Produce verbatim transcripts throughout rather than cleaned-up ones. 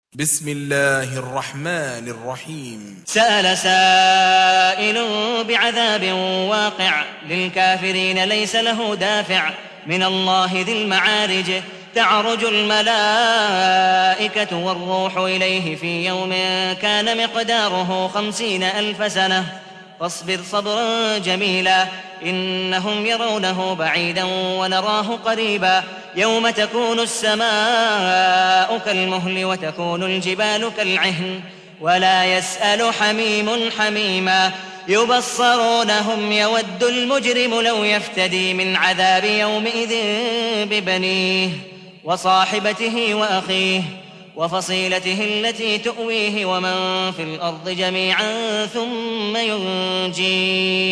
بسم الله الرحمن الرحيم. سأل سائل بعذاب واقع للكافرين ليس له دافع من الله ذي المعارج تعرج الملائكة والروح إليه في يوم كان مقداره خمسين ألف سنة فاصبر صبرا جميلا إنهم يرونه بعيدا ونراه قريبا يوم تكون السماء كالمهل وتكون الجبال كالعهن ولا يسأل حميم حميما يبصرونهم يود المجرم لو يفتدي من عذاب يومئذ ببنيه وصاحبته وأخيه وفصيلته التي تؤويه ومن في الأرض جميعا ثم ينجيه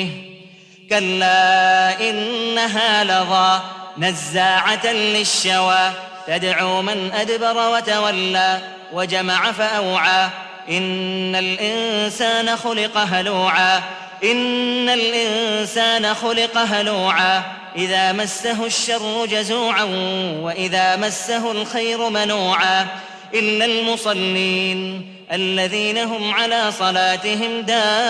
كلا إنها لظى نزاعة للشوى تدعو من أدبر وتولى وجمع فأوعى إن الإنسان خلق هلوعا إن الإنسان خلق هلوعا إذا مسه الشر جزوعا وإذا مسه الخير منوعا إلا المصلين الذين هم على صلاتهم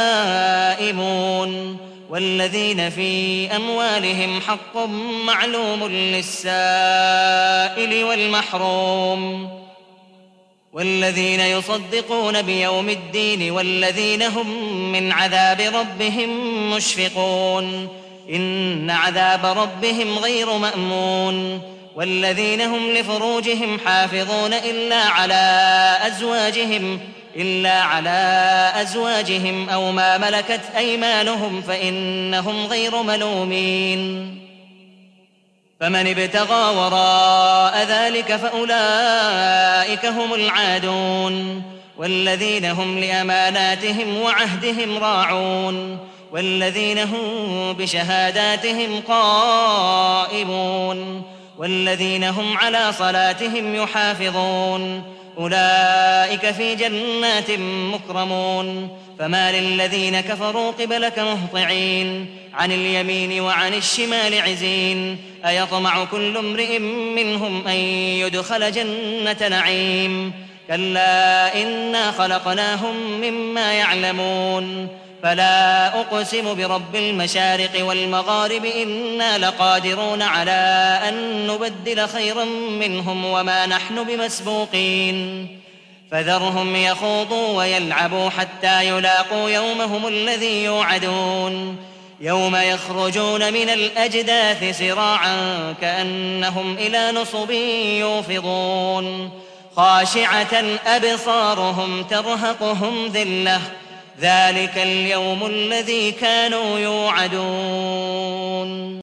دائمون والذين في أموالهم حق معلوم للسائل والمحروم والذين يصدقون بيوم الدين والذين هم من عذاب ربهم مشفقون إن عذاب ربهم غير مأمون والذين هم لفروجهم حافظون إلا على أزواجهم إلا على أزواجهم أو ما ملكت أيمانهم فإنهم غير ملومين فمن ابتغى وراء ذلك فأولئك هم العادون والذين هم لأماناتهم وعهدهم راعون والذين هم بشهاداتهم قائمون والذين هم على صلاتهم يحافظون أولئك في جنات مكرمون فما للذين كفروا قبلك مهطعين عن اليمين وعن الشمال عزين أيطمع كل امرئ منهم أن يدخل جنة نعيم كلا إنا خلقناهم مما يعلمون فلا أقسم برب المشارق والمغارب إنا لقادرون على أن نبدل خيرا منهم وما نحن بمسبوقين فذرهم يخوضوا ويلعبوا حتى يلاقوا يومهم الذي يوعدون يوم يخرجون من الأجداث سراعا كأنهم إلى نصب يوفضون خاشعة أبصارهم ترهقهم ذلة ذلك اليوم الذي كانوا يوعدون.